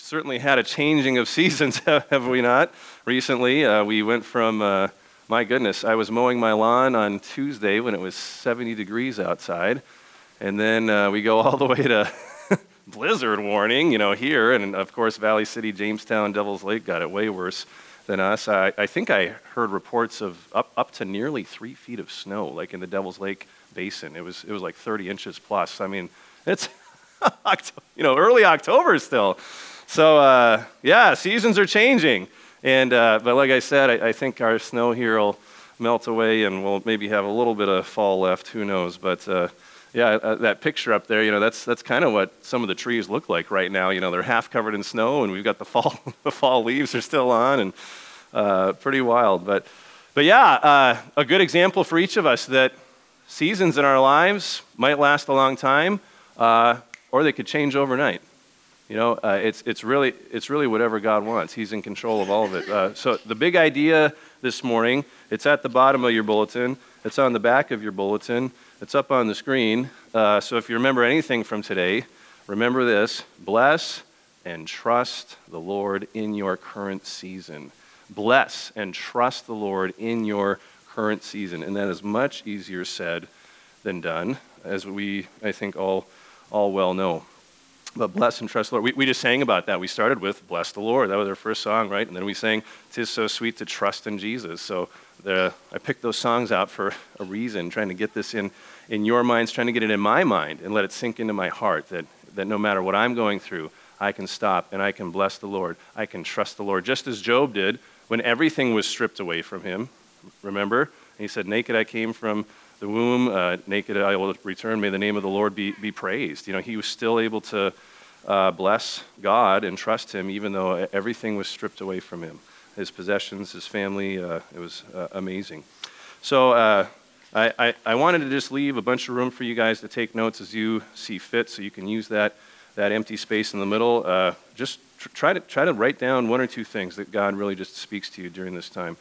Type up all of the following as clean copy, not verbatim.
certainly had a changing of seasons, have we not? Recently, we went from, my goodness, I was mowing my lawn on Tuesday when it was 70 degrees outside, and then we go all the way to blizzard warning, here, and of course, Valley City, Jamestown, Devil's Lake got it way worse than us. I think I heard reports of up to nearly 3 feet of snow, like in the Devil's Lake Basin. It was like 30 inches plus. I mean, it's early October still. So, seasons are changing. And but like I said, I think our snow here will melt away and we'll maybe have a little bit of fall left. Who knows? But that picture up there, that's kind of what some of the trees look like right now. They're half covered in snow and we've got the fall leaves are still on and pretty wild. But a good example for each of us that seasons in our lives might last a long time or they could change overnight. It's really whatever God wants. He's in control of all of it. So the big idea this morning, it's at the bottom of your bulletin. It's on the back of your bulletin. It's up on the screen. So if you remember anything from today, remember this: bless and trust the Lord in your current season. Bless and trust the Lord in your current season. And that is much easier said than done, as we, I think, all well know. But bless and trust the Lord. We just sang about that. We started with Bless the Lord. That was our first song, right? And then we sang, 'Tis so sweet to trust in Jesus. So I picked those songs out for a reason, trying to get this in your minds, trying to get it in my mind and let it sink into my heart that no matter what I'm going through, I can stop and I can bless the Lord. I can trust the Lord, just as Job did when everything was stripped away from him. Remember? And he said, naked I came from the womb, naked I will return. May the name of the Lord be praised. He was still able to bless God and trust him even though everything was stripped away from him. His possessions, his family, it was amazing. So I wanted to just leave a bunch of room for you guys to take notes as you see fit, so you can use that empty space in the middle. Just try to write down one or two things that God really just speaks to you during this time.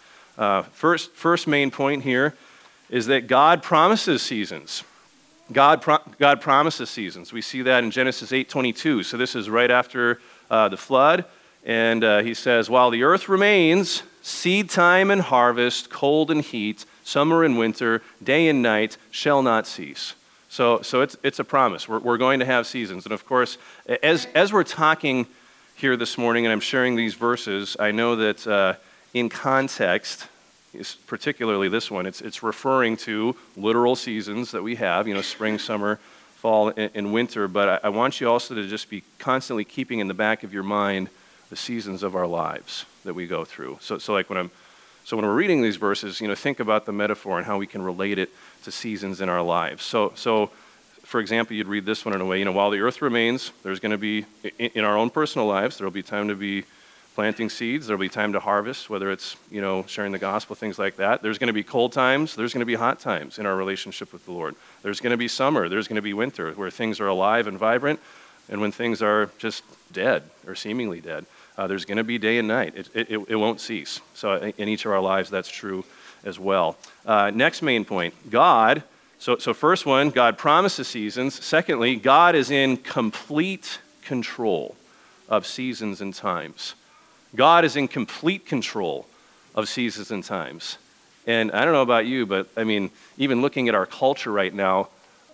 First main point here is that God promises seasons. God promises seasons. We see that in Genesis 8:22. So this is right after the flood. And he says, while the earth remains, seed time and harvest, cold and heat, summer and winter, day and night shall not cease. So it's a promise. We're going to have seasons. And of course, as we're talking here this morning and I'm sharing these verses, I know that in context, particularly this one, it's referring to literal seasons that we have, spring, summer, fall, and winter. But I want you also to just be constantly keeping in the back of your mind the seasons of our lives that we go through. So when we're reading these verses, think about the metaphor and how we can relate it to seasons in our lives. So for example, you'd read this one in a way, while the earth remains, there's going to be, in our own personal lives, there'll be time to be planting seeds. There'll be time to harvest, whether it's, sharing the gospel, things like that. There's going to be cold times. There's going to be hot times in our relationship with the Lord. There's going to be summer. There's going to be winter, where things are alive and vibrant, and when things are just dead or seemingly dead. There's going to be day and night. It won't cease. So in each of our lives, that's true as well. Next main point, God. So first one, God promises seasons. Secondly, God is in complete control of seasons and times. God is in complete control of seasons and times. And I don't know about you, but I mean, even looking at our culture right now,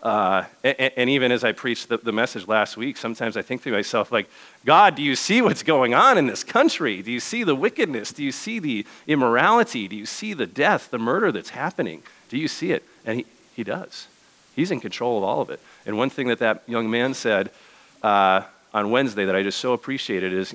and even as I preached the message last week, sometimes I think to myself, like, God, do you see what's going on in this country? Do you see the wickedness? Do you see the immorality? Do you see the death, the murder that's happening? Do you see it? And he does. He's in control of all of it. And one thing that young man said on Wednesday that I just so appreciated is,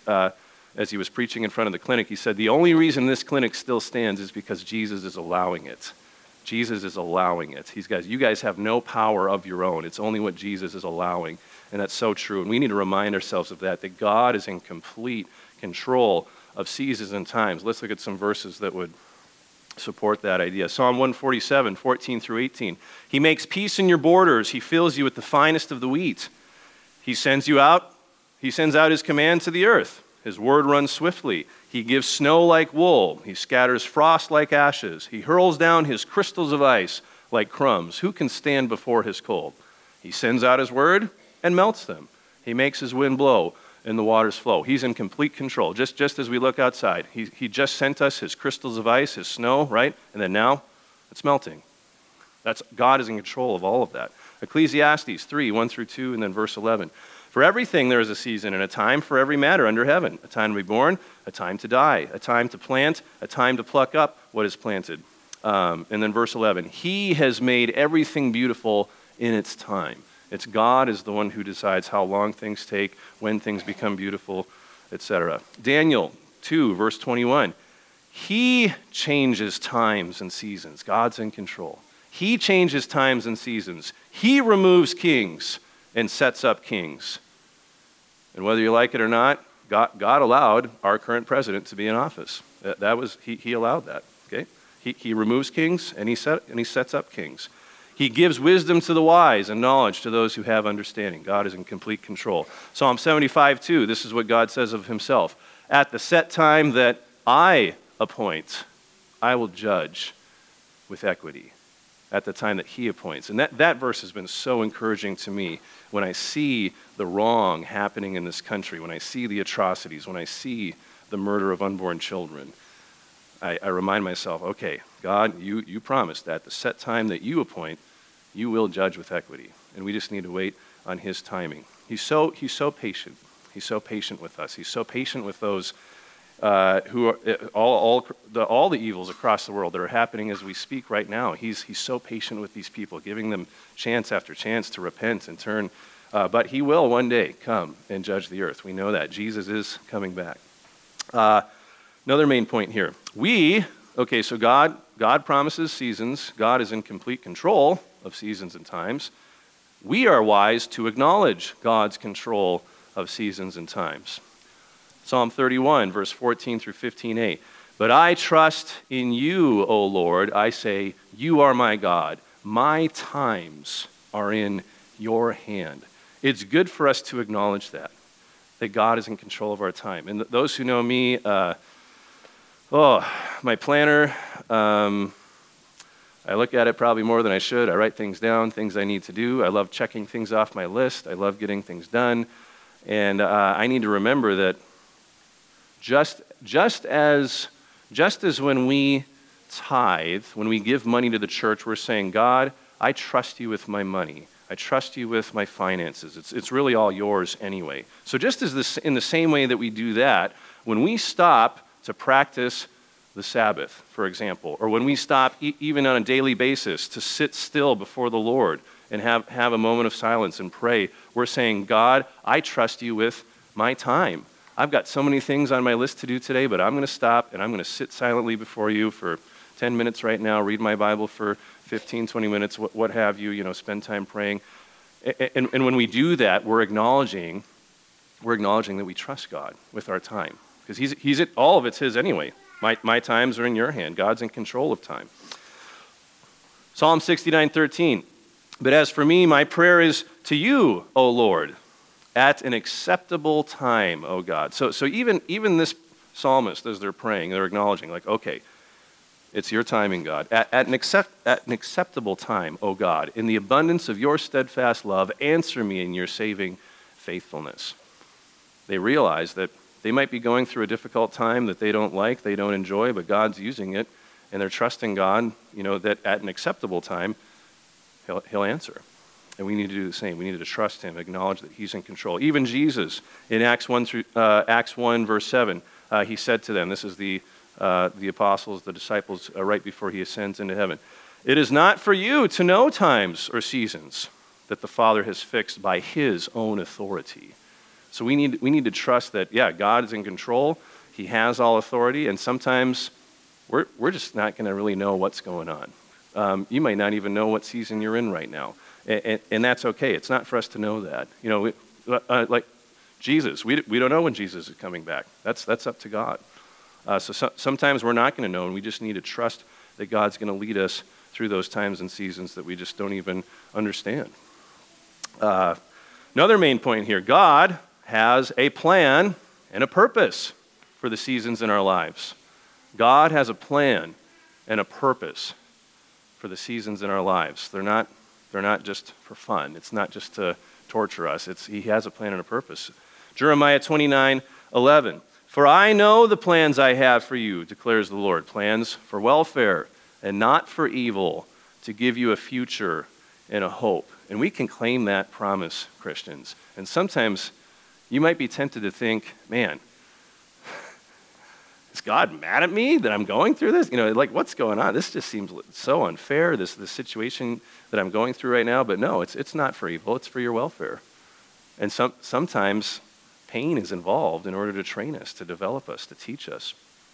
as he was preaching in front of the clinic, he said, the only reason this clinic still stands is because Jesus is allowing it. Jesus is allowing it. You guys have no power of your own. It's only what Jesus is allowing. And that's so true. And we need to remind ourselves of that God is in complete control of seasons and times. Let's look at some verses that would support that idea. Psalm 147, 14 through 18. He makes peace in your borders. He fills you with the finest of the wheat. He sends out his command to the earth. His word runs swiftly. He gives snow like wool. He scatters frost like ashes. He hurls down his crystals of ice like crumbs. Who can stand before his cold? He sends out his word and melts them. He makes his wind blow and the waters flow. He's in complete control. Just as we look outside, he just sent us his crystals of ice, his snow, right? And then now it's melting. God is in control of all of that. Ecclesiastes 3, 1 through 2, and then verse 11. For everything there is a season and a time for every matter under heaven. A time to be born, a time to die, a time to plant, a time to pluck up what is planted. And then verse 11. He has made everything beautiful in its time. It's God is the one who decides how long things take, when things become beautiful, etc. Daniel 2, verse 21. He changes times and seasons. God's in control. He changes times and seasons. He removes kings and sets up kings. And whether you like it or not, God allowed our current president to be in office. He allowed that. Okay, he removes kings and he sets up kings. He gives wisdom to the wise and knowledge to those who have understanding. God is in complete control. Psalm 75:2. This is what God says of himself. At the set time that I appoint, I will judge with equity. At the time that he appoints. And that verse has been so encouraging to me when I see the wrong happening in this country, when I see the atrocities, when I see the murder of unborn children. I remind myself, okay, God, you promised that at the set time that you appoint, you will judge with equity. And we just need to wait on his timing. He's so patient. He's so patient with us. He's so patient with those who are all the evils across the world that are happening as we speak right now. He's so patient with these people, giving them chance after chance to repent and turn. But he will one day come and judge the earth. We know that. Jesus is coming back. Another main point here. So God promises seasons. God is in complete control of seasons and times. We are wise to acknowledge God's control of seasons and times. Psalm 31, verse 14 through 15a. But I trust in you, O Lord. I say, you are my God. My times are in your hand. It's good for us to acknowledge that God is in control of our time. And those who know me, my planner, I look at it probably more than I should. I write things down, things I need to do. I love checking things off my list. I love getting things done. And I need to remember that just as when we tithe, when we give money to the church, we're saying, God, I trust you with my money. I trust you with my finances. It's really all yours anyway. So just as this, in the same way that we do that, when we stop to practice the Sabbath, for example, or when we stop even on a daily basis to sit still before the Lord and have a moment of silence and pray, we're saying, God, I trust you with my time. I've got so many things on my list to do today, but I'm going to stop and I'm going to sit silently before you for 10 minutes right now, read my Bible for 15, 20 minutes, what have you, spend time praying. And when we do that, we're acknowledging that we trust God with our time. Because all of it's his anyway. My times are in your hand. God's in control of time. Psalm 69:13. But as for me, my prayer is to you, O Lord, at an acceptable time, O God. So even this psalmist, as they're praying, they're acknowledging, like, okay, it's your timing, God. At an acceptable time, O God, in the abundance of your steadfast love, answer me in your saving faithfulness. They realize that they might be going through a difficult time that they don't like, they don't enjoy, but God's using it, and they're trusting God, that at an acceptable time, he'll answer. And we need to do the same. We need to trust him, acknowledge that he's in control. Even Jesus, in Acts 1 verse 7, he said to them, this is the apostles, the disciples, right before he ascends into heaven, it is not for you to know times or seasons that the Father has fixed by his own authority. So we need to trust that, God is in control. He has all authority, and sometimes we're just not going to really know what's going on. You might not even know what season you're in right now, and that's okay. It's not for us to know that. Like Jesus, we don't know when Jesus is coming back. That's up to God. So sometimes we're not going to know, and we just need to trust that God's going to lead us through those times and seasons that we just don't even understand. Another main point here, God has a plan and a purpose for the seasons in our lives. God has a plan and a purpose for the seasons in our lives. They're not just for fun. It's not just to torture us. He has a plan and a purpose. Jeremiah 29:11. For I know the plans I have for you, declares the Lord, plans for welfare and not for evil, to give you a future and a hope. And we can claim that promise, Christians. And sometimes you might be tempted to think, man, is God mad at me that I'm going through this? Like, what's going on? This just seems so unfair, this situation that I'm going through right now. But no, it's not for evil. It's for your welfare. And sometimes pain is involved in order to train us, to develop us, to teach us.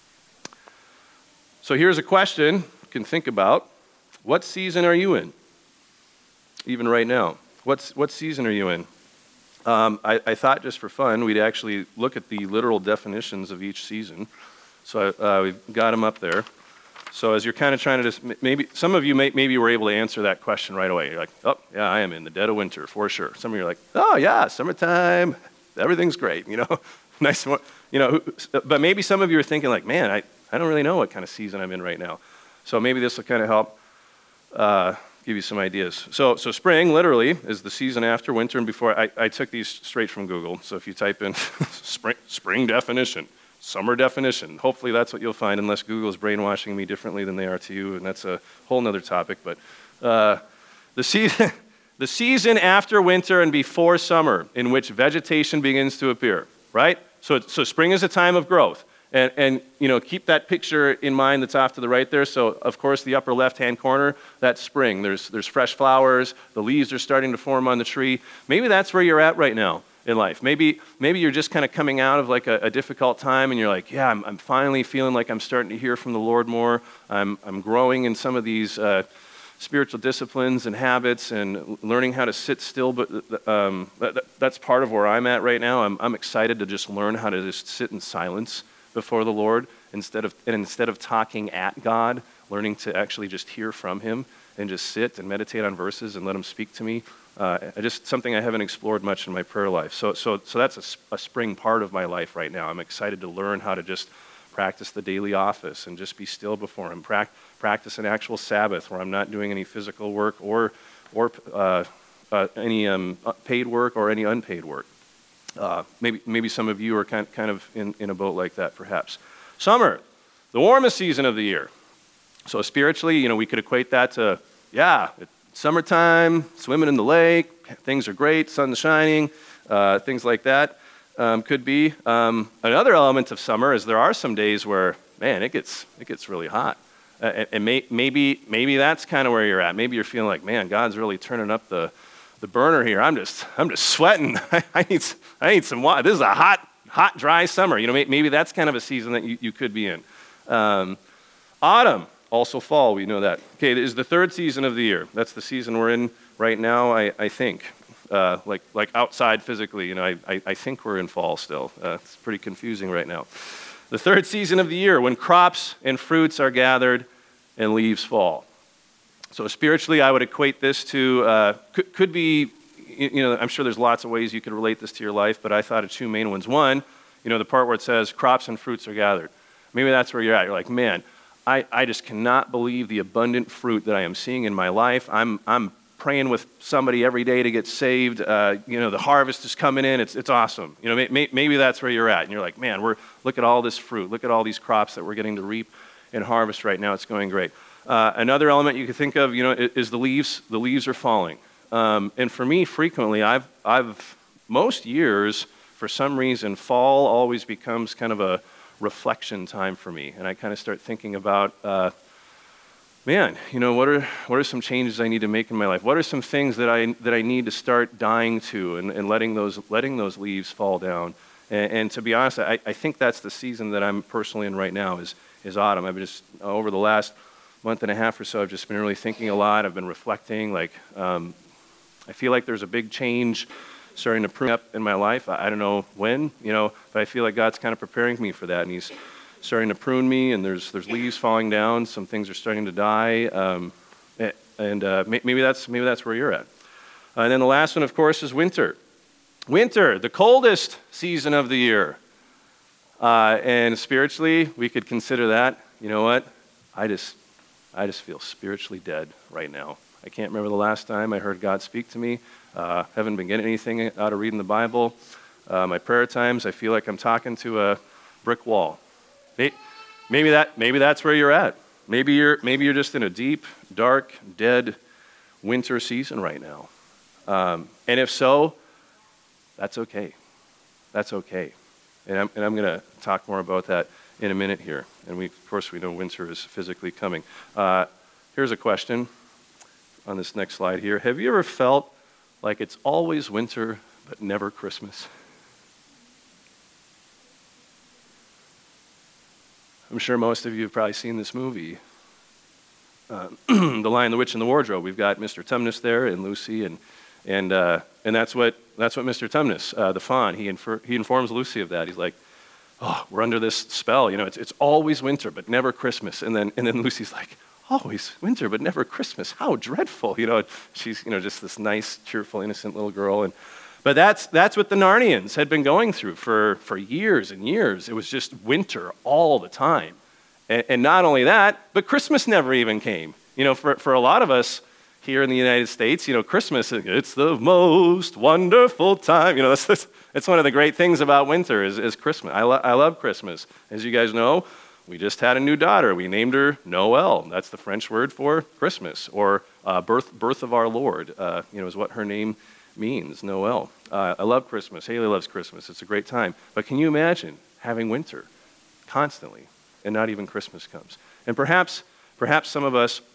So here's a question you can think about. What season are you in? Even right now. What season are you in? I thought just for fun, we'd actually look at the literal definitions of each season. So we've got them up there. So as you're kind of trying to just, maybe, some of you maybe were able to answer that question right away. You're like, oh, yeah, I am in the dead of winter, for sure. Some of you are like, oh, yeah, summertime, everything's great, nice, but maybe some of you are thinking like, man, I don't really know what kind of season I'm in right now. So maybe this will kind of help give you some ideas. So spring, literally, is the season after winter and before. I took these straight from Google. So if you type in spring definition, summer definition, hopefully that's what you'll find, unless Google is brainwashing me differently than they are to you, and that's a whole nother topic. But the season after winter and before summer, in which vegetation begins to appear, right? So spring is a time of growth. And keep that picture in mind that's off to the right there. So, of course, the upper left-hand corner, that's spring. There's fresh flowers. The leaves are starting to form on the tree. Maybe that's where you're at right now in life. Maybe you're just kind of coming out of like a difficult time, and you're like, yeah, I'm finally feeling like I'm starting to hear from the Lord more. I'm growing in some of these spiritual disciplines and habits and learning how to sit still. But that's part of where I'm at right now. I'm excited to just learn how to just sit in silence before the Lord, instead of talking at God, learning to actually just hear from Him and just sit and meditate on verses and let Him speak to me. Something I haven't explored much in my prayer life. So that's a spring part of my life right now. I'm excited to learn how to just practice the daily office and just be still before Him. Practice an actual Sabbath where I'm not doing any physical work or any paid work or any unpaid work. Maybe some of you are kind of in a boat like that, perhaps. Summer, the warmest season of the year. So spiritually, we could equate that to, it's summertime, swimming in the lake, things are great, sun's shining, things like that. Could be. Another element of summer is there are some days where, man, it gets really hot. And maybe that's kind of where you're at. Maybe you're feeling like, man, God's really turning up the burner here. I'm just sweating. I need some water. This is a hot, dry summer. Maybe that's kind of a season that you could be in. Autumn, also fall. We know that. Okay, it is the third season of the year. That's the season we're in right now. I think, like outside physically. I think we're in fall still. It's pretty confusing right now. The third season of the year, when crops and fruits are gathered and leaves fall. So spiritually, I would equate this to, could be, I'm sure there's lots of ways you could relate this to your life, but I thought of two main ones. One, the part where it says crops and fruits are gathered. Maybe that's where you're at. You're like, man, I just cannot believe the abundant fruit that I am seeing in my life. I'm praying with somebody every day to get saved. The harvest is coming in. It's awesome. Maybe that's where you're at. And you're like, man, look at all this fruit. Look at all these crops that we're getting to reap and harvest right now. It's going great. Another element you could think of, is the leaves. The leaves are falling. And for me, frequently, I've most years, for some reason, fall always becomes kind of a reflection time for me. And I kind of start thinking about, what are some changes I need to make in my life? What are some things that I need to start dying to and letting those leaves fall down? And to be honest, I think that's the season that I'm personally in right now is autumn. I've just, over the last month and a half or so, I've just been really thinking a lot. I've been reflecting. I feel like there's a big change starting to prune up in my life. I don't know when, but I feel like God's kind of preparing me for that, and He's starting to prune me. And there's leaves falling down. Some things are starting to die, maybe that's where you're at. And then the last one, of course, is winter. Winter, the coldest season of the year. And spiritually, we could consider that. You know what? I just feel spiritually dead right now. I can't remember the last time I heard God speak to me. Haven't been getting anything out of reading the Bible. My prayer times, I feel like I'm talking to a brick wall. Maybe that's where you're at. Maybe you're just in a deep, dark, dead winter season right now. And if so, that's okay. That's okay. And I'm going to talk more about that in a minute here. And of course we know winter is physically coming. Here's a question on this next slide here. Have you ever felt like it's always winter but never Christmas? I'm sure most of you have probably seen this movie, The Lion, the Witch, and the Wardrobe. We've got Mr. Tumnus there and Lucy, and that's what Mr. Tumnus, the fawn, he informs Lucy of that. He's like, oh, we're under this spell. It's always winter but never Christmas. And then Lucy's like, always winter but never Christmas. How dreadful. She's just this nice, cheerful, innocent little girl. But that's what the Narnians had been going through for years and years. It was just winter all the time. And not only that, but Christmas never even came. For a lot of us here in the United States, Christmas, it's the most wonderful time. It's one of the great things about winter is Christmas. I love Christmas. As you guys know, we just had a new daughter. We named her Noel. That's the French word for Christmas, or birth of our Lord, is what her name means, Noel. I love Christmas. Haley loves Christmas. It's a great time. But can you imagine having winter constantly and not even Christmas comes? And perhaps some of us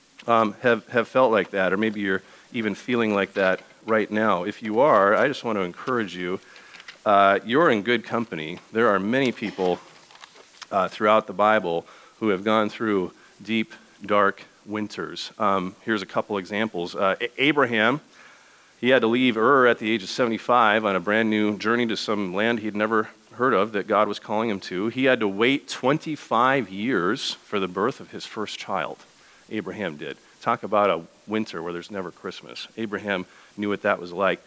have felt like that, or maybe you're even feeling like that right now. If you are, I just want to encourage you. You're in good company. There are many people throughout the Bible who have gone through deep, dark winters. Here's a couple examples. Abraham, he had to leave Ur at the age of 75 on a brand new journey to some land he'd never heard of that God was calling him to. He had to wait 25 years for the birth of his first child. Abraham did. Talk about a winter where there's never Christmas. Abraham knew what that was like.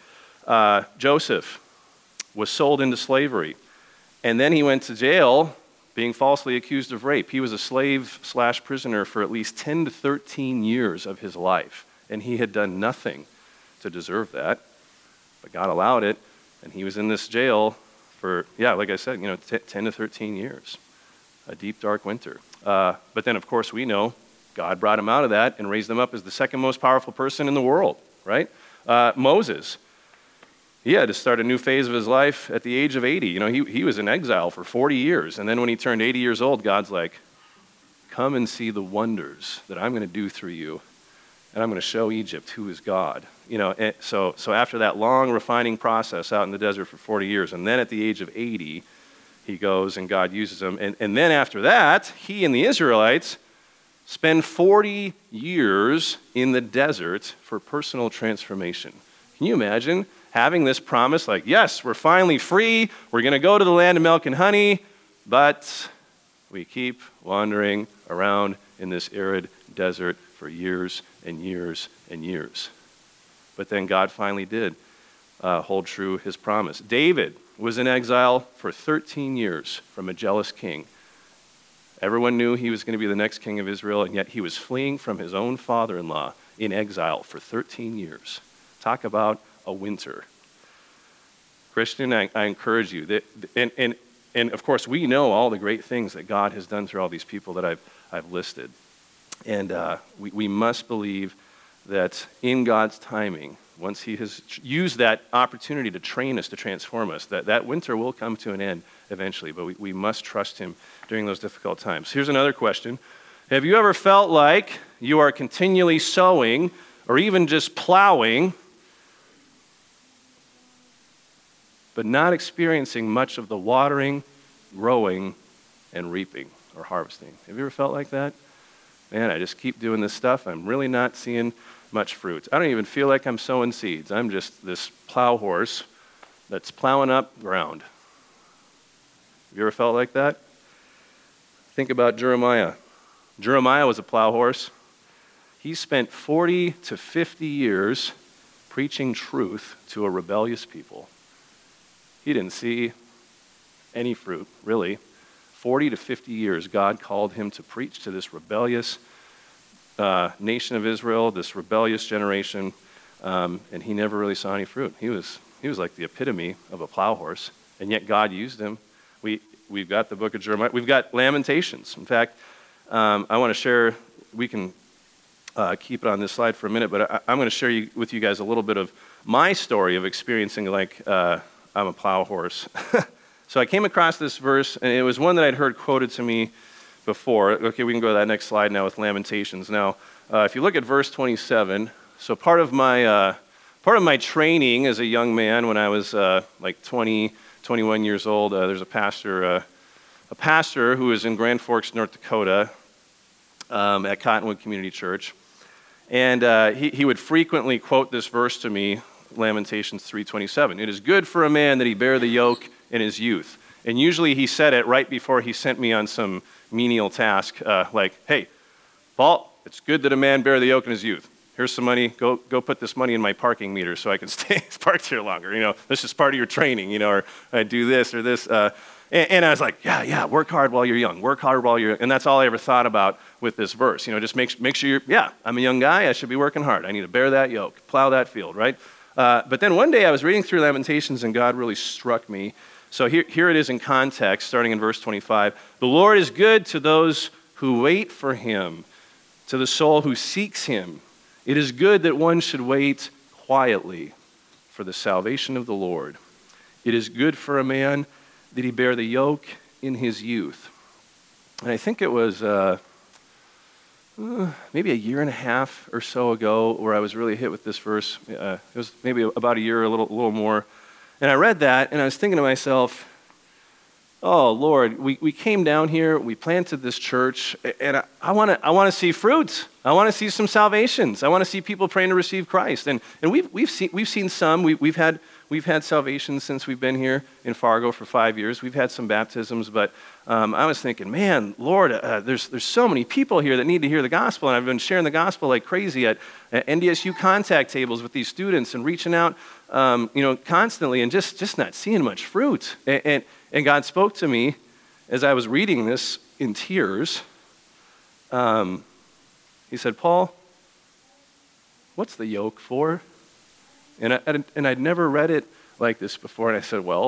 Joseph was sold into slavery, and then he went to jail being falsely accused of rape. He was a slave/prisoner for at least 10 to 13 years of his life, and he had done nothing to deserve that, but God allowed it, and he was in this jail for, like I said, 10 to 13 years, a deep, dark winter. But then, of course, we know God brought him out of that and raised him up as the second most powerful person in the world, right? Moses, he had to start a new phase of his life at the age of 80. He was in exile for 40 years, and then when he turned 80 years old, God's like, come and see the wonders that I'm going to do through you, and I'm going to show Egypt who is God. So after that long refining process out in the desert for 40 years, and then at the age of 80, he goes and God uses him. And then after that, he and the Israelites spend 40 years in the desert for personal transformation. Can you imagine having this promise like, yes, we're finally free, we're going to go to the land of milk and honey, but we keep wandering around in this arid desert for years and years and years. But then God finally did hold true his promise. David was in exile for 13 years from a jealous king. Everyone knew he was going to be the next king of Israel, and yet he was fleeing from his own father-in-law in exile for 13 years. Talk about a winter. Christian, I encourage you, that, and of course we know all the great things that God has done through all these people that I've listed. And we must believe that in God's timing, once he has used that opportunity to train us, to transform us, that winter will come to an end eventually, but we must trust him during those difficult times. Here's another question. Have you ever felt like you are continually sowing or even just plowing, but not experiencing much of the watering, growing, and reaping or harvesting? Have you ever felt like that? Man, I just keep doing this stuff. I'm really not seeing much fruit. I don't even feel like I'm sowing seeds. I'm just this plow horse that's plowing up ground. Have you ever felt like that? Think about Jeremiah. Jeremiah was a plow horse. He spent 40 to 50 years preaching truth to a rebellious people. He didn't see any fruit, really. 40 to 50 years, God called him to preach to this rebellious nation of Israel, this rebellious generation, and he never really saw any fruit. He was He was like the epitome of a plow horse, and yet God used him. We've got the book of Jeremiah. We've got Lamentations. In fact, I want to share, we can keep it on this slide for a minute, but I'm going to share with you guys a little bit of my story of experiencing like I'm a plow horse. So I came across this verse, and it was one that I'd heard quoted to me before. Okay, we can go to that next slide now with Lamentations. Now, if you look at verse 27, so part of my training as a young man when I was like 20, 21 years old, there's a pastor who was in Grand Forks, North Dakota, at Cottonwood Community Church, and he would frequently quote this verse to me, Lamentations 3:27. It is good for a man that he bear the yoke in his youth. And usually he said it right before he sent me on some menial task, like, hey, Paul, it's good that a man bear the yoke in his youth. Here's some money. Go put this money in my parking meter so I can stay parked here longer. This is part of your training, or I do this or this. And I was like, yeah, work hard while you're young. Work hard while you're young. And that's all I ever thought about with this verse. Just make sure I'm a young guy. I should be working hard. I need to bear that yoke, plow that field, right? But then one day I was reading through Lamentations and God really struck me. So here it is in context, starting in verse 25. The Lord is good to those who wait for him, to the soul who seeks him. It is good that one should wait quietly for the salvation of the Lord. It is good for a man that he bear the yoke in his youth. And I think it was maybe a year and a half or so ago where I was really hit with this verse. It was maybe about a year, a little more. And I read that, and I was thinking to myself, oh, Lord, we came down here, we planted this church, and I want to see fruit. I want to see some salvations. I want to see people praying to receive Christ. And we've seen some. We've had salvations since we've been here in Fargo for 5 years. We've had some baptisms, but I was thinking, man, Lord, there's so many people here that need to hear the gospel, and I've been sharing the gospel like crazy at NDSU contact tables with these students and reaching out, constantly, and just not seeing much fruit. And God spoke to me as I was reading this in tears. He said, Paul, what's the yoke for? And I'd never read it like this before, and I said, well,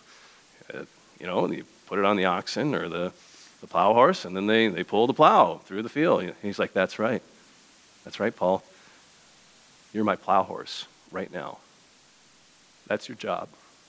you put it on the oxen or the plow horse, and then they pull the plow through the field. And he's like, that's right. That's right, Paul. You're my plow horse right now. That's your job.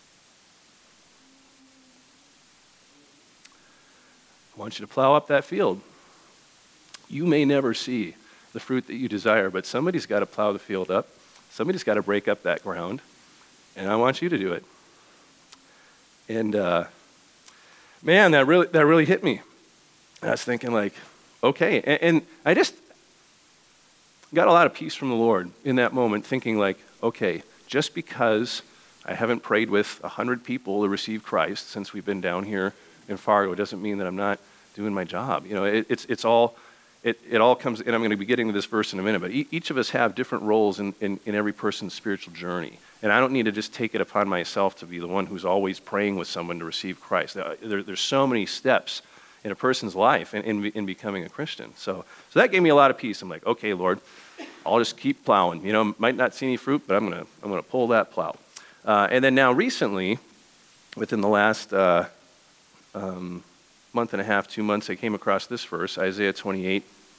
I want you to plow up that field. You may never see the fruit that you desire, but somebody's got to plow the field up. Somebody's got to break up that ground, and I want you to do it. And man, that really hit me. I was thinking like, okay, and I just got a lot of peace from the Lord in that moment, thinking like, okay, just because I haven't prayed with 100 people to receive Christ since we've been down here in Fargo doesn't mean that I'm not doing my job. It all comes, and I'm going to be getting to this verse in a minute, but each of us have different roles in every person's spiritual journey. And I don't need to just take it upon myself to be the one who's always praying with someone to receive Christ. There's so many steps in a person's life in becoming a Christian. So that gave me a lot of peace. I'm like, okay, Lord, I'll just keep plowing. Might not see any fruit, but I'm gonna pull that plow. And then now recently, within the last month and a half, 2 months, I came across this verse, Isaiah 28.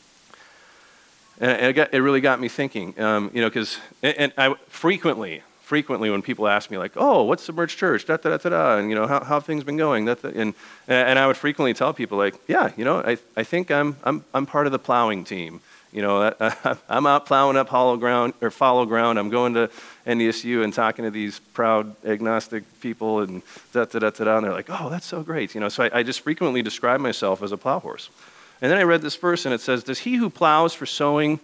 And it really got me thinking, because I frequently when people ask me like, oh, what's Submerged Church, and how have things been going, and I would frequently tell people like, yeah, I think I'm part of the plowing team. I'm out plowing up hollow ground or fallow ground. I'm going to NDSU and talking to these proud agnostic people and and they're like, oh, that's so great. So I just frequently describe myself as a plow horse. And then I read this verse and it says, does he who plows for sowing,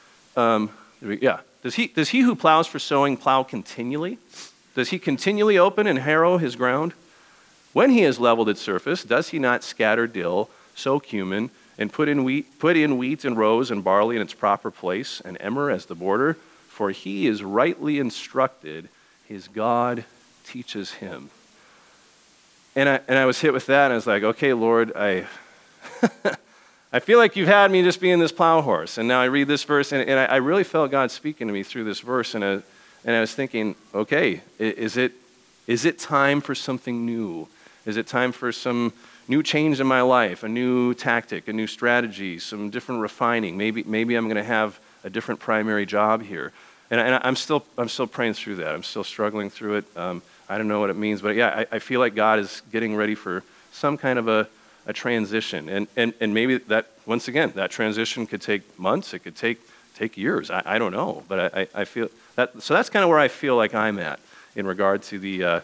does he who plows for sowing plow continually? Does he continually open and harrow his ground? When he has leveled its surface, does he not scatter dill, sow cumin, and put in wheat and rows and barley in its proper place, and emmer as the border? For he is rightly instructed, his God teaches him. And I was hit with that, and I was like, okay, Lord, I feel like you've had me just being this plow horse. And now I read this verse, and I really felt God speaking to me through this verse. And And I was thinking, okay, is it time for something new? Is it time for some new change in my life, a new tactic, a new strategy, some different refining? Maybe I'm going to have a different primary job here. And I'm still praying through that. I'm still struggling through it. I don't know what it means, but yeah, I feel like God is getting ready for some kind of a transition. And maybe that, once again, that transition could take months. It could take years. I don't know. But I feel that, so that's kind of where I feel like I'm at in regard to the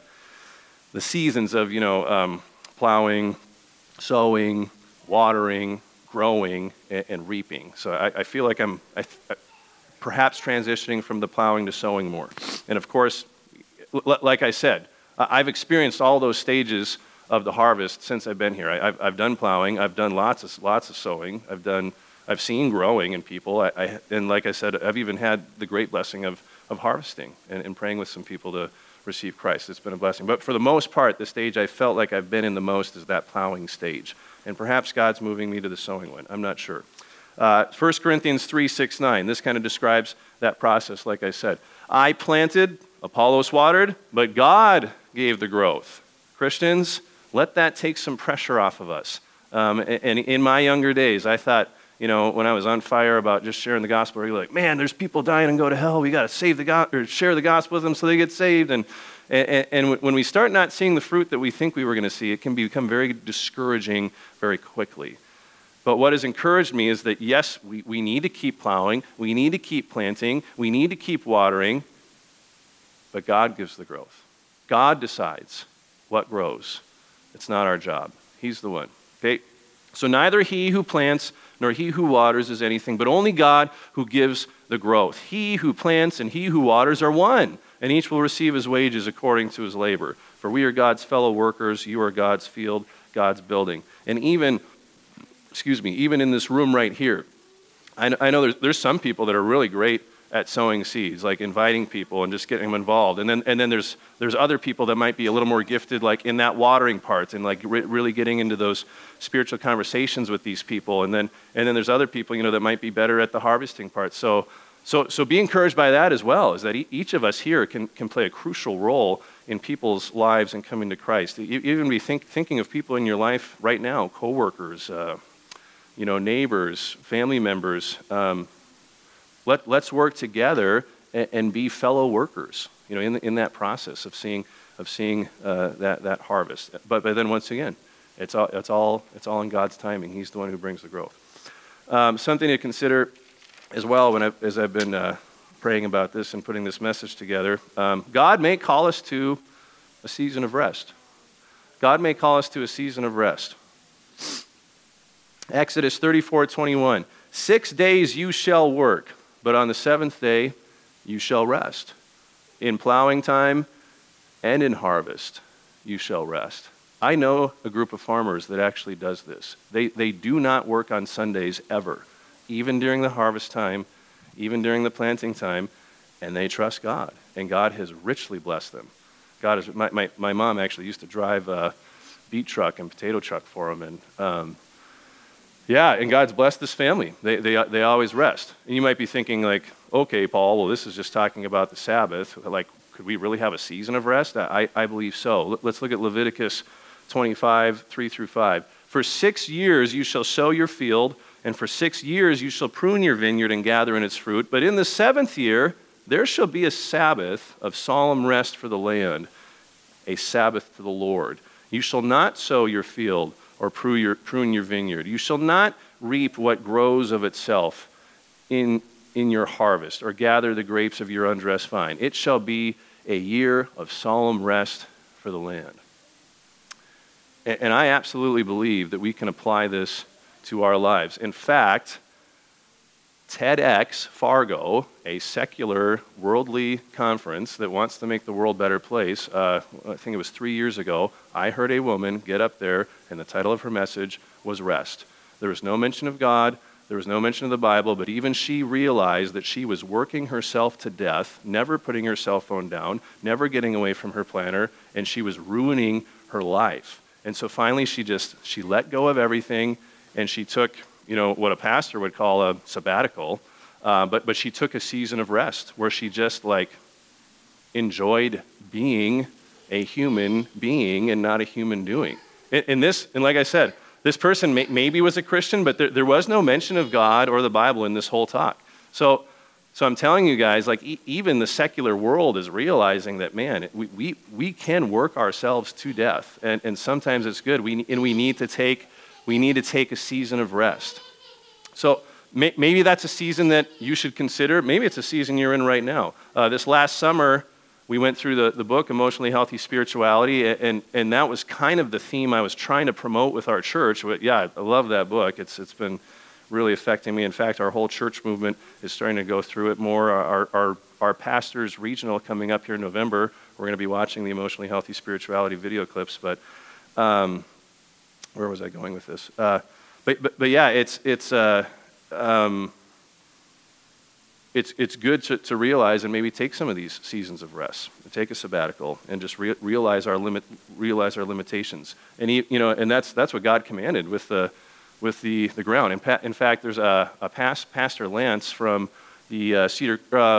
seasons of, plowing, sowing, watering, growing, and reaping. So I feel like I'm perhaps transitioning from the plowing to sowing more. And of course, like I said, I've experienced all those stages of the harvest since I've been here. I've done plowing. I've done lots of sowing. I've seen growing in people. And like I said, I've even had the great blessing of harvesting and praying with some people to receive Christ. It's been a blessing. But for the most part, the stage I felt like I've been in the most is that plowing stage. And perhaps God's moving me to the sowing one. I'm not sure. 1 Corinthians 3:6-9. This kind of describes that process, like I said. I planted, Apollos watered, but God gave the growth. Christians, let that take some pressure off of us. And in my younger days, I thought, when I was on fire about just sharing the gospel, you're like, man, there's people dying and go to hell. We got to share the gospel with them so they get saved. And when we start not seeing the fruit that we think we were going to see, it can become very discouraging very quickly. But what has encouraged me is that, yes, we need to keep plowing. We need to keep planting. We need to keep watering. But God gives the growth. God decides what grows. It's not our job. He's the one. Okay? So neither he who plants nor he who waters is anything, but only God who gives the growth. He who plants and he who waters are one, and each will receive his wages according to his labor. For we are God's fellow workers. You are God's field, God's building. And even in this room right here, I know there's some people that are really great at sowing seeds, like inviting people and just getting them involved. And then there's other people that might be a little more gifted, like in that watering part and like really getting into those spiritual conversations with these people. And then there's other people, that might be better at the harvesting part. So be encouraged by that as well, is that each of us here can play a crucial role in people's lives and coming to Christ. Even be thinking of people in your life right now, coworkers, neighbors, family members. Let's work together and be fellow workers, in that process of seeing that harvest. But then once again, it's all in God's timing. He's the one who brings the growth. Something to consider as well as I've been praying about this and putting this message together. God may call us to a season of rest. God may call us to a season of rest. Exodus 34:21. 6 days you shall work, but on the seventh day you shall rest. In plowing time and in harvest you shall rest. I know a group of farmers that actually does this. They do not work on Sundays ever, even during the harvest time, even during the planting time, and they trust God. And God has richly blessed them. My mom actually used to drive a beet truck and potato truck for them, and and God's blessed this family. They always rest. And you might be thinking like, okay, Paul, well, this is just talking about the Sabbath. Like, could we really have a season of rest? I believe so. Let's look at Leviticus 25, 3-5. For 6 years you shall sow your field, and for 6 years you shall prune your vineyard and gather in its fruit. But in the seventh year there shall be a Sabbath of solemn rest for the land, a Sabbath to the Lord. You shall not sow your field or prune your vineyard. You shall not reap what grows of itself in your harvest, or gather the grapes of your undressed vine. It shall be a year of solemn rest for the land. And I absolutely believe that we can apply this to our lives. In fact, TEDx Fargo, a secular, worldly conference that wants to make the world a better place, I think it was 3 years ago, I heard a woman get up there, and the title of her message was Rest. There was no mention of God, there was no mention of the Bible, but even she realized that she was working herself to death, never putting her cell phone down, never getting away from her planner, and she was ruining her life. And so finally she let go of everything, and she took what a pastor would call a sabbatical, but she took a season of rest where she just enjoyed being a human being and not a human doing. And like I said, this person maybe was a Christian, but there was no mention of God or the Bible in this whole talk. So I'm telling you guys, like even the secular world is realizing that, man, we can work ourselves to death, and sometimes it's good. We need to take a season of rest. So maybe that's a season that you should consider. Maybe it's a season you're in right now. This last summer, we went through the book, Emotionally Healthy Spirituality, and that was kind of the theme I was trying to promote with our church. But yeah, I love that book. It's been really affecting me. In fact, our whole church movement is starting to go through it more. Our pastor's regional coming up here in November. We're going to be watching the Emotionally Healthy Spirituality video clips. But where was I going with this? But yeah, it's good to realize and maybe take some of these seasons of rest, take a sabbatical, and just realize our limitations. And and that's what God commanded with the ground. In fact, there's Pastor Lance from the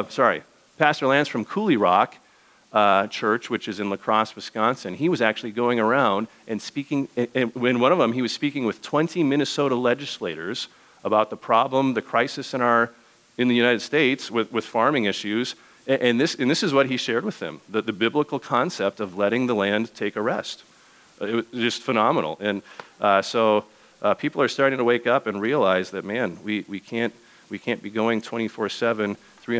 Pastor Lance from Cooley Rock Church, which is in La Crosse, Wisconsin. He was actually going around and speaking. And in one of them, he was speaking with 20 Minnesota legislators about the problem, the crisis in the United States with farming issues. And this is what he shared with them: the biblical concept of letting the land take a rest. It was just phenomenal. And so people are starting to wake up and realize that, man, we can't be going 24/7,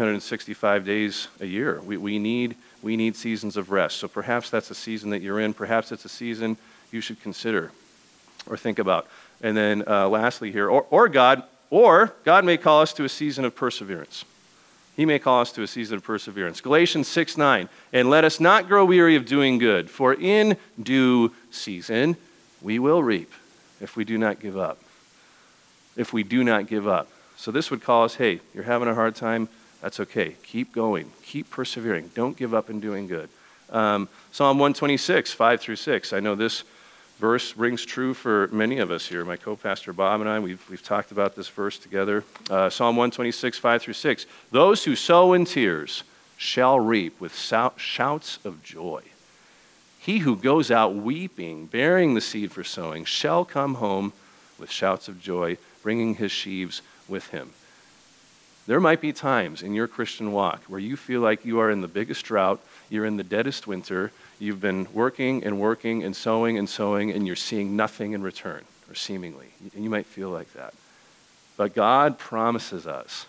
365 days a year. We need seasons of rest. So perhaps that's a season that you're in. Perhaps it's a season you should consider or think about. And then lastly here, or God may call us to a season of perseverance. He may call us to a season of perseverance. Galatians 6:9, and let us not grow weary of doing good, for in due season we will reap if we do not give up. If we do not give up. So this would call us, hey, you're having a hard time, that's okay. Keep going. Keep persevering. Don't give up in doing good. Psalm 126, 5-6. I know this verse rings true for many of us here. My co-pastor Bob and I, we've talked about this verse together. Psalm 126, 5-6. Those who sow in tears shall reap with shouts of joy. He who goes out weeping, bearing the seed for sowing, shall come home with shouts of joy, bringing his sheaves with him. There might be times in your Christian walk where you feel like you are in the biggest drought, you're in the deadest winter, you've been working and working and sowing, and you're seeing nothing in return, or seemingly. And you might feel like that. But God promises us,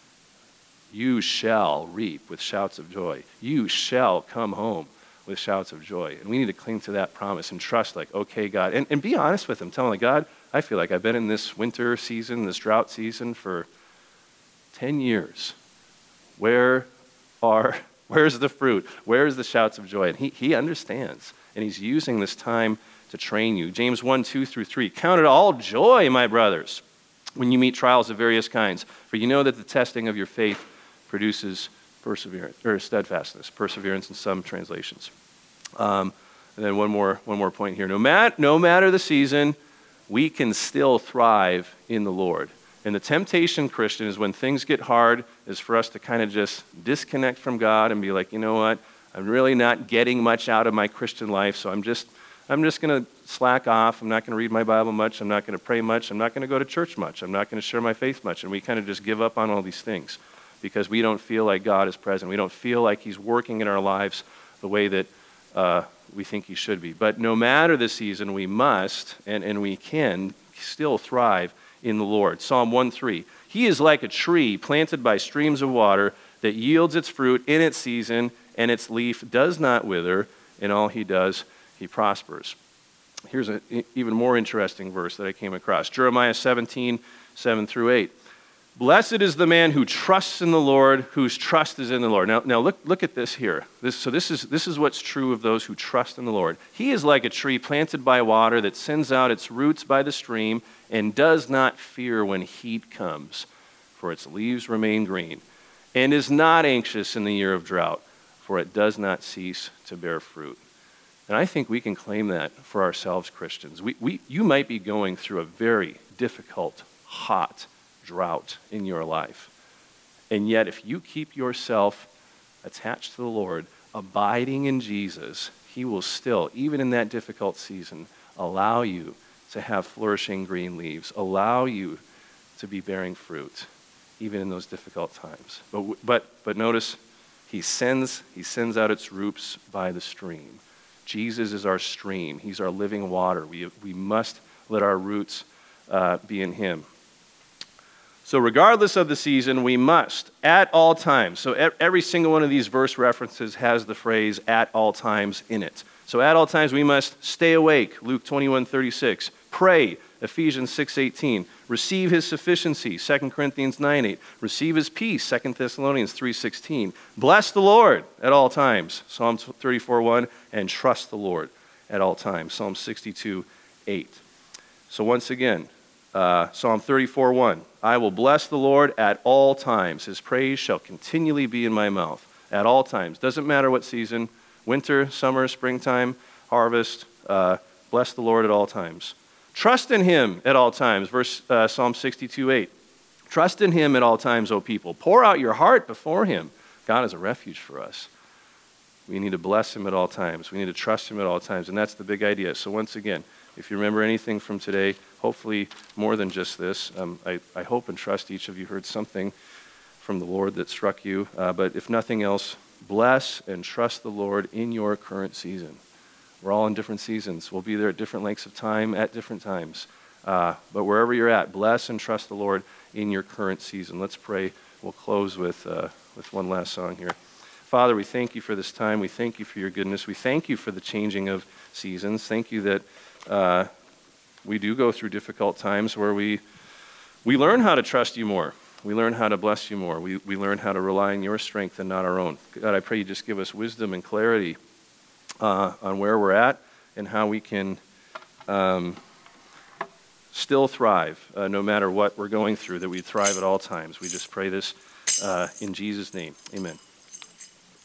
you shall reap with shouts of joy. You shall come home with shouts of joy. And we need to cling to that promise and trust, like, okay, God, and be honest with him. Tell him, like, God, I feel like I've been in this winter season, this drought season for 10 years. Where's the fruit? Where's the shouts of joy? And he understands, and he's using this time to train you. James 1:2-3. Count it all joy, my brothers, when you meet trials of various kinds, for you know that the testing of your faith produces perseverance, or steadfastness, perseverance in some translations. And then one more point here. No matter the season, we can still thrive in the Lord. And the temptation, Christian, is when things get hard, is for us to kind of just disconnect from God and be like, you know what, I'm really not getting much out of my Christian life, so I'm just going to slack off. I'm not going to read my Bible much. I'm not going to pray much. I'm not going to go to church much. I'm not going to share my faith much. And we kind of just give up on all these things because we don't feel like God is present. We don't feel like he's working in our lives the way that we think he should be. But no matter the season, we must and we can still thrive in the Lord. Psalm 1:3. He is like a tree planted by streams of water that yields its fruit in its season, and its leaf does not wither. In all he does, he prospers. Here's an even more interesting verse that I came across. Jeremiah 17:7-8. Blessed is the man who trusts in the Lord, whose trust is in the Lord. Now look at this here. This is what's true of those who trust in the Lord. He is like a tree planted by water that sends out its roots by the stream and does not fear when heat comes, for its leaves remain green, and is not anxious in the year of drought, for it does not cease to bear fruit. And I think we can claim that for ourselves, Christians. You might be going through a very difficult, hot drought in your life. And yet, if you keep yourself attached to the Lord, abiding in Jesus, he will still, even in that difficult season, allow you to have flourishing green leaves, allow you to be bearing fruit, even in those difficult times. But notice, he sends out its roots by the stream. Jesus is our stream. He's our living water. We must let our roots be in him. So regardless of the season, we must, at all times. So every single one of these verse references has the phrase "at all times" in it. So at all times we must stay awake, Luke 21:36. Pray, Ephesians 6:18. Receive his sufficiency, 2 Corinthians 9:8. Receive his peace, 2 Thessalonians 3:16. Bless the Lord at all times, Psalm 34:1. And trust the Lord at all times, Psalm 62:8. So once again, Psalm 34:1. I will bless the Lord at all times. His praise shall continually be in my mouth. At all times. Doesn't matter what season, winter, summer, springtime, harvest. Bless the Lord at all times. Trust in him at all times. Psalm 62:8. Trust in him at all times, O people. Pour out your heart before him. God is a refuge for us. We need to bless him at all times. We need to trust him at all times. And that's the big idea. So once again, if you remember anything from today, hopefully more than just this, I hope and trust each of you heard something from the Lord that struck you. But if nothing else, bless and trust the Lord in your current season. We're all in different seasons. We'll be there at different lengths of time at different times. But wherever you're at, bless and trust the Lord in your current season. Let's pray. We'll close with one last song here. Father, we thank you for this time. We thank you for your goodness. We thank you for the changing of seasons. Thank you that we do go through difficult times where we learn how to trust you more. We learn how to bless you more. We learn how to rely on your strength and not our own. God, I pray you just give us wisdom and clarity on where we're at and how we can still thrive no matter what we're going through, that we thrive at all times. We just pray this in Jesus' name. Amen.